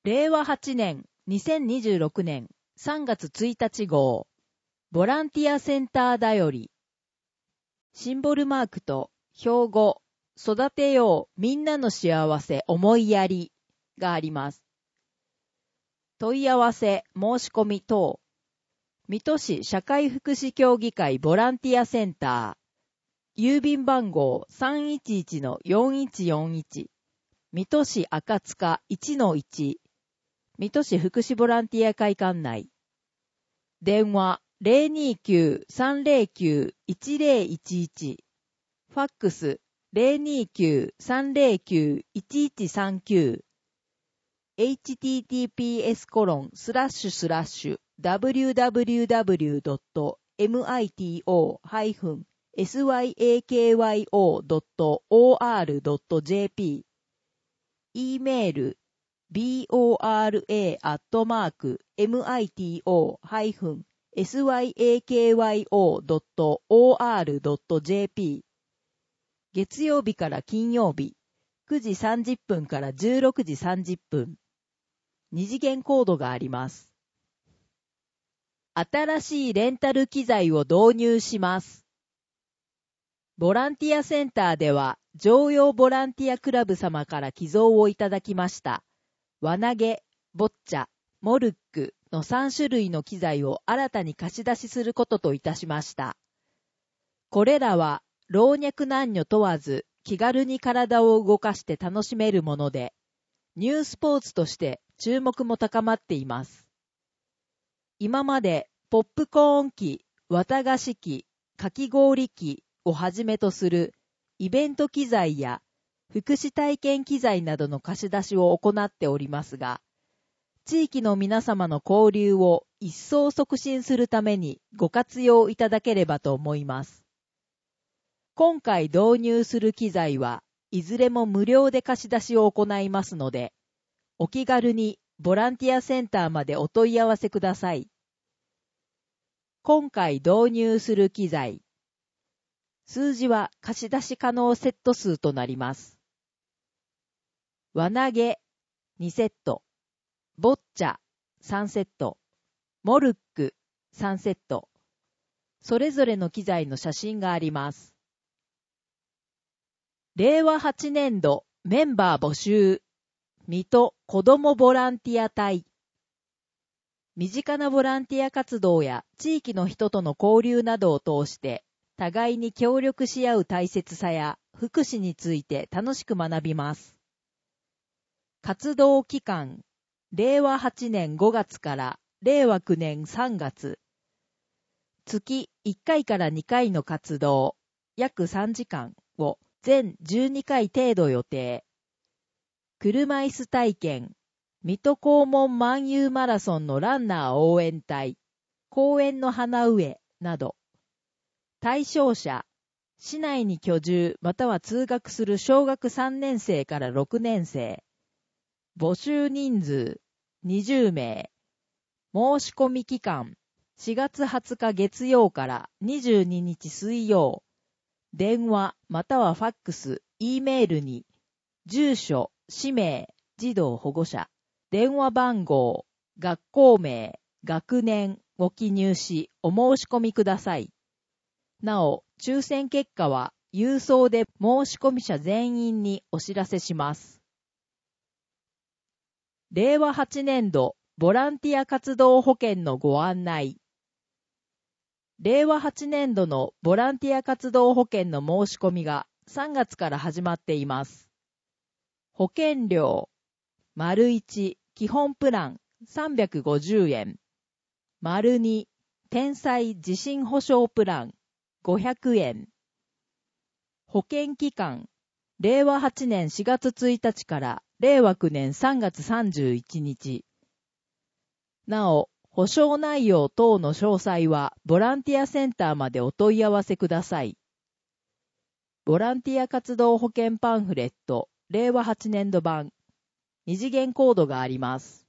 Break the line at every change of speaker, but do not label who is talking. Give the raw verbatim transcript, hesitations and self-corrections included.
れいわはちねんにせんにじゅうろくねんさんがつついたち号ボランティアセンターだよりシンボルマークと標語育てようみんなの幸せ思いやりがあります。問い合わせ申し込み等水戸市社会福祉協議会ボランティアセンター郵便番号 さんいちいちのよんいちよんいち 水戸市赤塚 いちのいち 水戸市福祉ボランティア会館内電話 ゼロにきゅう さんゼロきゅう いちゼロいちいち ファックス ゼロにきゅう さんゼロきゅう いちいちさんきゅう エイチティーティーピーエス コロンスラッシュスラッシュ ダブリューダブリューダブリュー ドット ミト ハイフン サクヨ ドット オーアール ドット ジェーピー e メール ボラ アットマーク ミト ハイフン サクヨ ドット オーアール ドット ジェーピー 月曜日から金曜日くじさんじゅっぷんからじゅうろくじさんじゅっぷん二次元コードがあります。新しいレンタル機材を導入します。ボランティアセンターでは常用ボランティアクラブ様から寄贈をいただきました輪投げ、ボッチャ、モルックのさんしゅるいの機材を新たに貸し出しすることといたしました。これらは老若男女問わず気軽に体を動かして楽しめるもので、ニュースポーツとして注目も高まっています。今までポップコーン機、綿菓子機、かき氷機をはじめとするイベント機材や福祉体験機材などの貸し出しを行っておりますが、地域の皆様の交流を一層促進するためにご活用いただければと思います。今回導入する機材はいずれも無料で貸し出しを行いますので、お気軽にボランティアセンターまでお問い合わせください。今回導入する機材、数字は貸し出し可能セット数となります。輪投げにセット、ボッチャさんセット、モルックさんセット、それぞれの機材の写真があります。れいわはちねんどメンバー募集、水戸子どもボランティア隊。身近なボランティア活動や地域の人との交流などを通して、互いに協力し合う大切さや福祉について楽しく学びます。活動期間、れいわはちねんごがつかられいわきゅうねんさんがつ。月いっかいからにかいの活動、約さんじかんを全じゅうにかい程度予定。車椅子体験、水戸黄門漫遊マラソンのランナー応援隊、公園の花植えなど。対象者、市内に居住または通学する小学さんねんせいからろくねんせい。募集人数にじゅうめい。申し込み期間しがつはつか月曜からにじゅうににち水曜。電話またはファックス、E メールに住所、氏名、児童保護者、電話番号、学校名、学年を記入しお申し込みください。なお、抽選結果は郵送で申し込み者全員にお知らせします。れいわはちねんどボランティア活動保険のご案内。れいわはちねんどのボランティア活動保険の申し込みがさんがつから始まっています。保険料、丸いち基本プランさんびゃくごじゅうえん、丸に天災地震保障プランごひゃくえん。保険期間、れいわはちねんしがつついたちかられいわきゅうねんさんがつさんじゅういちにち。なお、保証内容等の詳細はボランティアセンターまでお問い合わせください。ボランティア活動保険パンフレットれいわはちねんど版、二次元コードがあります。